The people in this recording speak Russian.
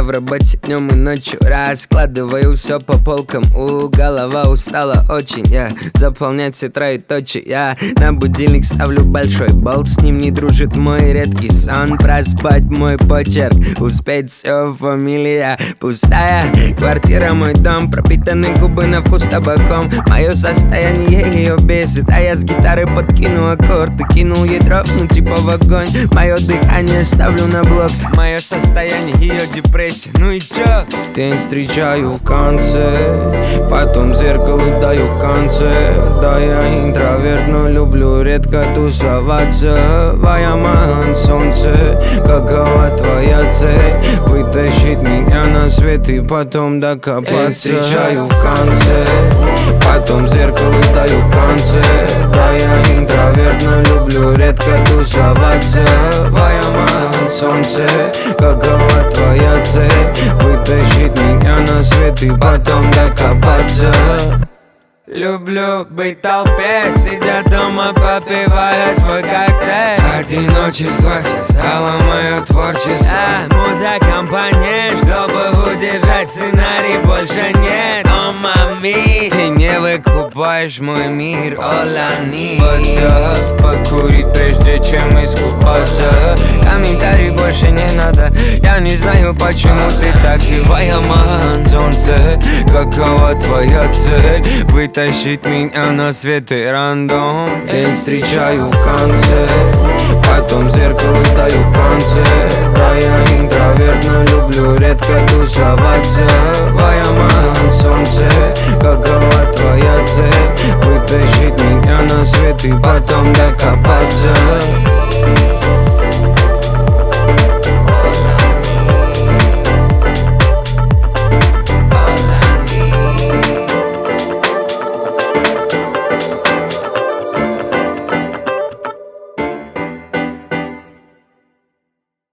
в работе днем и ночью. Раскладываю все по полкам, голова устала очень. Я заполнять все троеточие. Я на будильник ставлю большой болт. С ним не дружит мой редкий сон. Проспать мой почерк, успеть все, фамилия пустая. Квартира мой дом, пропитаны губы на вкус табаком. Мое состояние ее бесит, а я с гитары подкину аккорд и кинул ей дров, ну типа в огонь. Мое дыхание ставлю на блок. Мое состояние, ее депрессия. Ну и чё? День встречаю в конце, потом зеркалу даю концерт. Да, я интроверт, но люблю редко тусоваться. Ваяман, солнце, какова твоя цель? Вытащить меня на свет и потом докопаться. День встречаю в конце, потом зеркалу даю концерт. Да, я интроверт, но люблю редко тусоваться. Ваяман, солнце, какова твоя цель? Вытащить меня на свет и потом докопаться. Люблю быть в толпе, сидя дома, попивая свой коктейль. Одиночество стало мое творчество, муза компания, чтобы удержать сценарий, больше нет. О, мами, ты не выкупаешь мой мир, олани. Вот все, покурить прежде чем искупаться. Комментарий больше не надо, я не знаю, почему ты так. Ваяман, солнце, какова твоя цель? Вытащить меня на свет и рандом. День встречаю в конце, потом зеркалу даю концерт. Да, я интроверт,